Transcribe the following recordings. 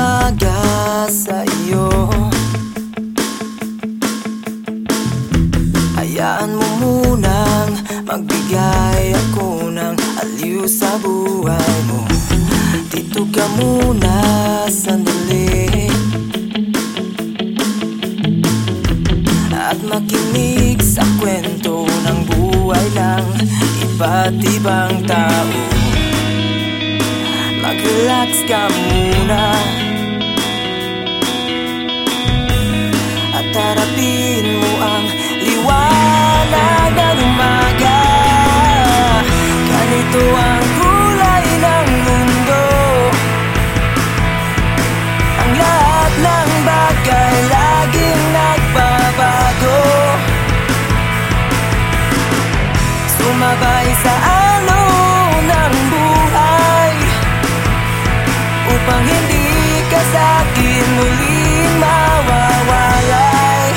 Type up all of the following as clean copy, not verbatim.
umaga sa iyo. Hayaan mo munang magbigay ako ng aliw sa buhay mo. Dito ka muna sandali at makinig sa kwento ng buhay ng iba't ibang tao. Mag-relax ka muna at harapin mo ang liwanag ng umaga. Ganito ang kulay ng mundo. Ang lahat ng bagay laging nagbabago. Sumabay sa alon ng buhay upang hindi ka sa'kin muling mawawalay.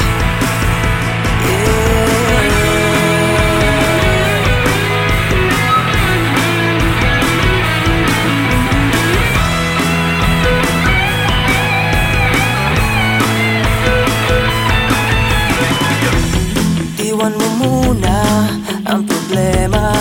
Iwan mo muna ang problema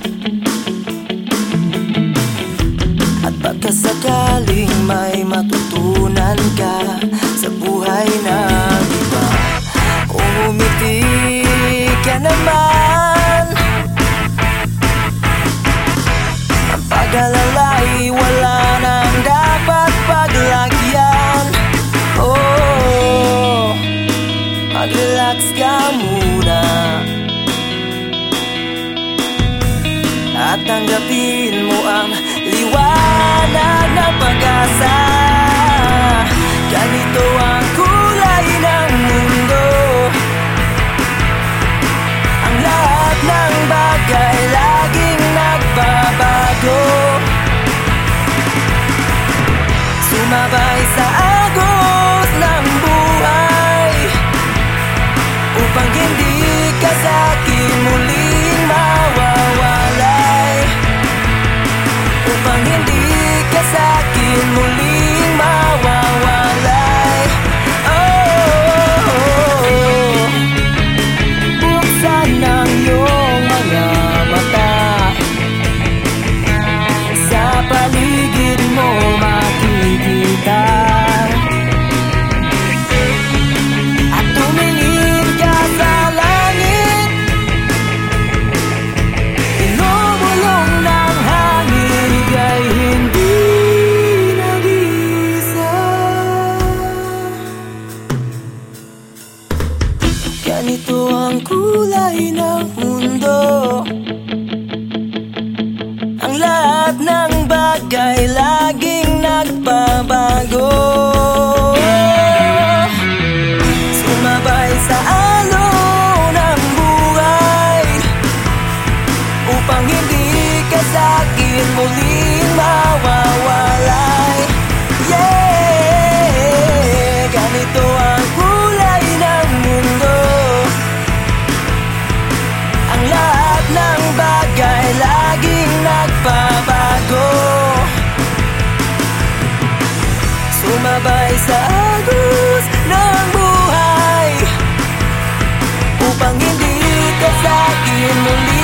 at pagkasakaling may matutunan ka sa buhay ng iba, umiti ka naman. Ang pag-alalay wala nang dapat paglagyan. Oh, mag-relax ka muna at tanggapin mo ang liwanag ng pag-asa. Ganito ang kulay ng mundo. Ang lahat ng bagay laging nagbabago. Sumabay sa agos ng buhay upang hindi ka sa'kin muling mawawalay. Upang hindi ka sa'kin muling mawawalay. Oh, buksan ang iyong mga mata. Sa paligid mo makikita at tumingin ka sa langit. Pinumulong ng hangin, ika'y hindi nag-iisa. Ganito ang kulay ng mundo. Ang lahat ng bagay laging nagbabago. Sumabay sa alon ng buhay upang hindi ka sa'kin muling mawawalay. Yeah, ganito ang kulay ng mundo. Ang lahat ng bagay laging nagbabago. Sumabay sa agos ng buhay upang hindi ka sa'kin muling